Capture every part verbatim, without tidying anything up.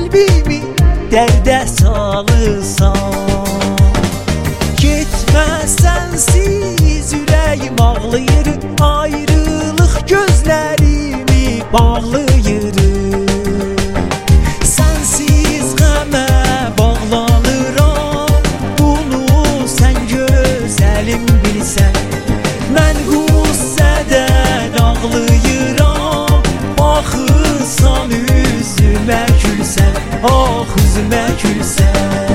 qəlbimi dərdə salırsan. Getməz sənsiz ürəyim ağlayır, ayrılıq gözlərimi bağlayır. Sənsiz qəmə bağlanıram, bunu sən gözəlim bilsən. Mən qüssədən ağlayıram, baxırsan üzümə gülsən, ah üzümə gülsən.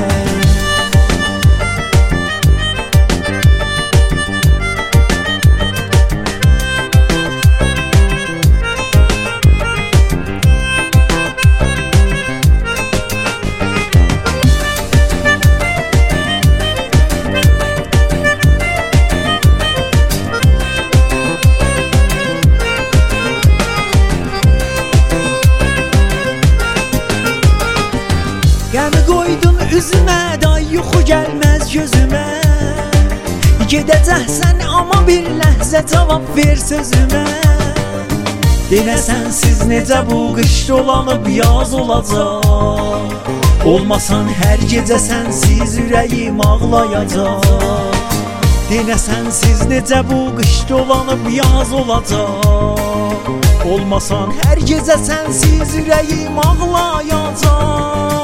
Qəmi qoydun üzümə, day yuxu gəlməz gözümə. Gedəcəksən amma bir ləhzə cavab ver sözümə. Yenə sənsiz necə bu qış dolanıb yaz olacaq. Olmasan hər gecə sənsiz ürəyim ağlayacaq. Yenə sənsiz necə bu qış dolanıb yaz olacaq. Olmasan hər gecə sənsiz ürəyim ağlayacaq.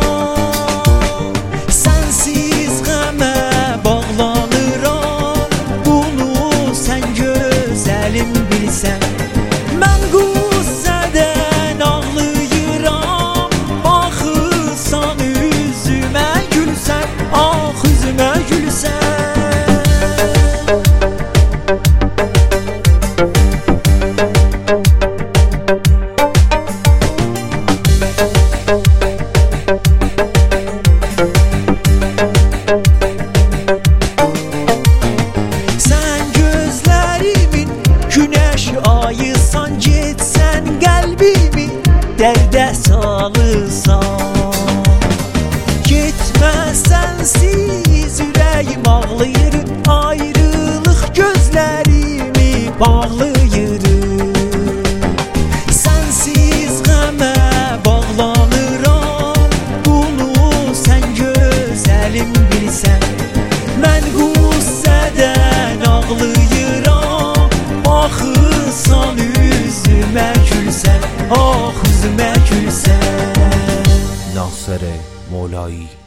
Sənsiz qəmə bağlanıram, bunu sən gözəlim bilsən. Mən qüssədən ağlayıram, baxırsan üzümə gülsən, ah üzümə gülsən. Ayısan getsən qəlbimi dərdə salırsan. Getməz sənsiz ürəyim ağlayır, ayrılıq gözlərimi bağlayır. Sənsiz qəmə bağlanıram, bunu sən gözəlim bilsən. Mən qüssədən ağlayıram, baxırsan üzümə gülsən, ah üzümə gülsən. ناصر مولایی